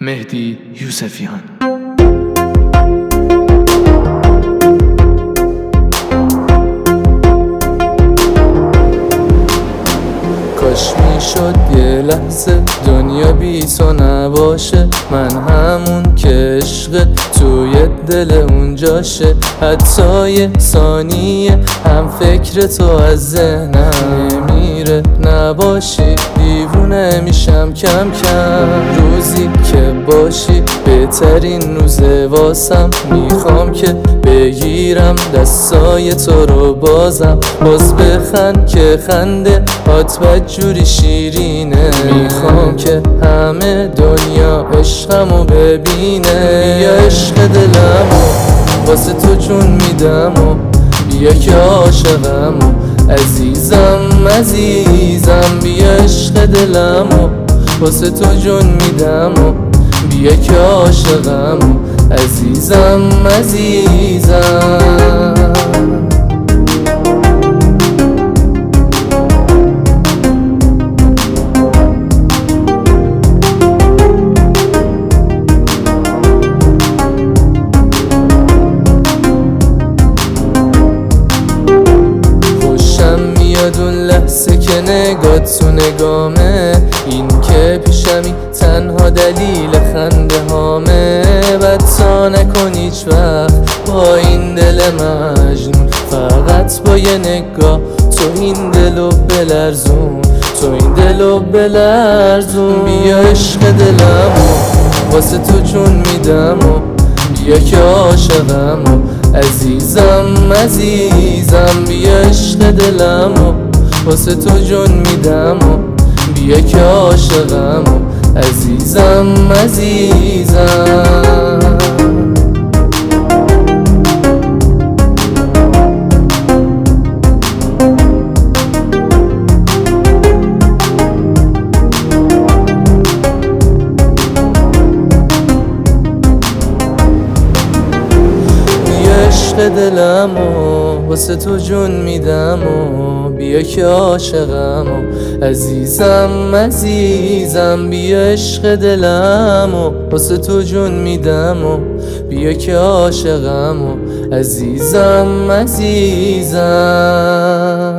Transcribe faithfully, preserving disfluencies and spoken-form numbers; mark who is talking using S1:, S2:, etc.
S1: مهدی یوسفیان.
S2: کاش میشد یه لحظه دنیا بی تو نباشه، من همون که عشق توی دل اونجاشه، حتی یه ثانیه هم فکر تو از ذهنم نمیره، نباشی دیوونه میشم کم کم. روزی که باشی بهترین روزه واسم، میخوام که بگیرم دستای تو رو بازم، باز بخند که خنده هات بدجوری شیرینه، میخوام که همه دنیا عشقمو ببینه. بیا عشق دلمو واسه تو جون میدم و بیا که عاشقمو عزیزم عزیزم. بیا عشق دلمو واسه تو جون میدم و بیا که عاشقمو عزیزم عزیزم. اون لحظه که نگات تو نگامه، این که پیشمی تنها دلیل خنده هامه. بد تا نکن هیچ وقت با این دل مجنون، فقط با یه نگاه تو این دلو بلرزون، تو این دلو بلرزون. بیا عشق دلمو واسه تو جون میدم و بیا که عاشقمو عزیزم عزیزم. بیا عشق دلمو واسه تو جون میدم و بیا که عاشقمو عزیزم عزیزم. عشق دلمو واسه تو جون میدم و بیا که عاشقمو عزیزم عزیزم. بیا عشق دلمو واسه تو جون میدم و بیا که عاشقمو عزیزم عزیزم.